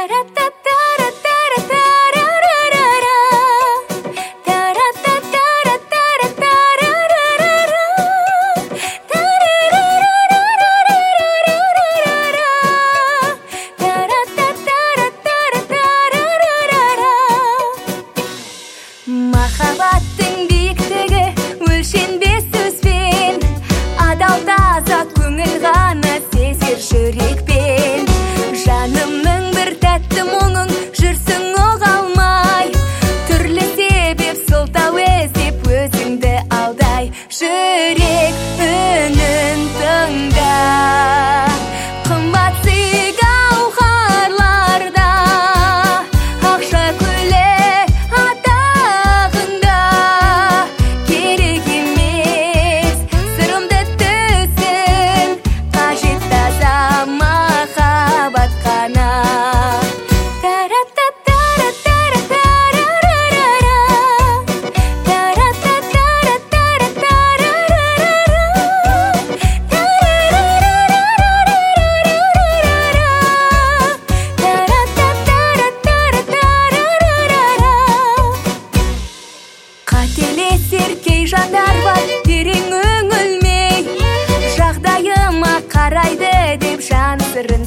Махаббаттың биіктігі өлшенбес сөзбен, адал таза көңіл ғана сезер жүрекпен. Жанымның бір тәтті мұңын жүрсің оға алмай, түрлі себеп сылтау іздеп өзіңді алдай. Жүрек үнін тыңда, қымбат гауһарларда, ақша көйлек атағында керек емес сырымды түсін, қажет таза махаббат қана. Қателесер кей жандар бар, терең үңілмей, жағдайыма қарайды деп жан сырын